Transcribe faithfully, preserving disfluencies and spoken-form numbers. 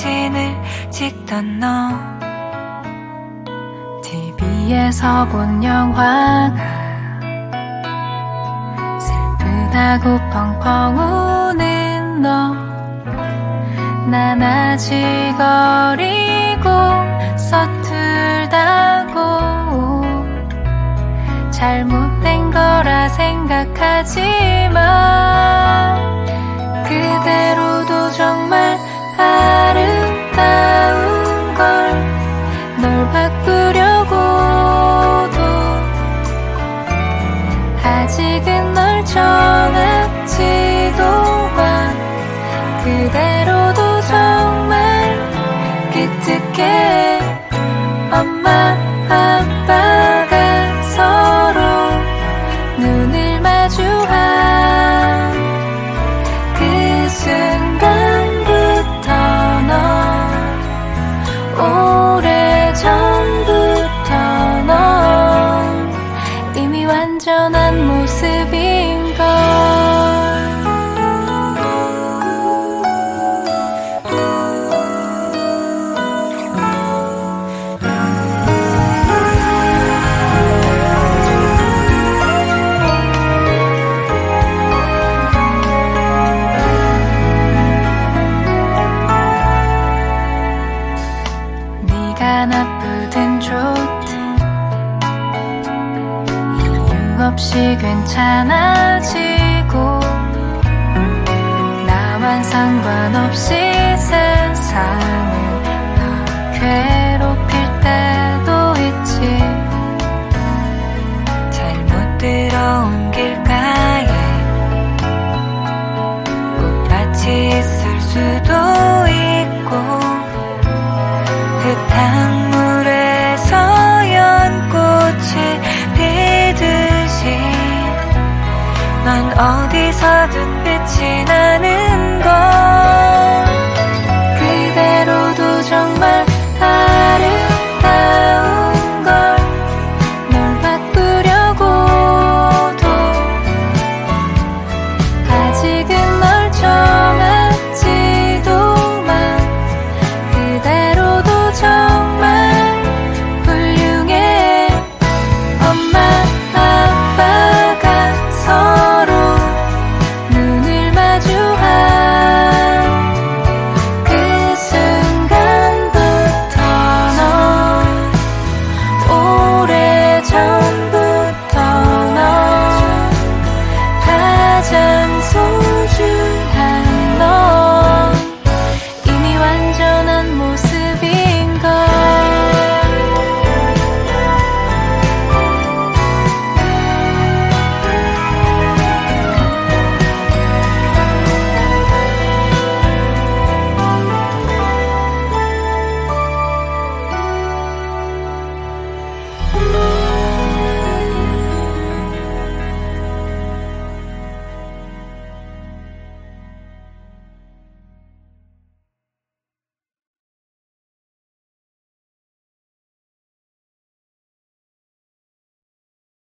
사진을 찍던 너 티비에서 본 영화가 슬프다고 펑펑 우는 너 난 아직 어리고 서툴다고 잘못된 거라 생각하지만 그대로도 정말 아름다운 걸 널 바꾸려고도 아직은 널 정하지도 마 그대로도 정말 기특해 엄마 아빠가 서로 눈을 마주한 그 순간부터 넌 오래전부터 넌 이미 완전한 모습인걸 나쁘든 좋든 이유 없이 괜찮아지고 나만 상관없이 세상을 너 괴롭힐 때도 있지 잘못 들어온 길가에 꽃밭이 있을 수도 있고 흙탕물에서 연꽃이 피듯이 넌 어디서든 빛이 나는 걸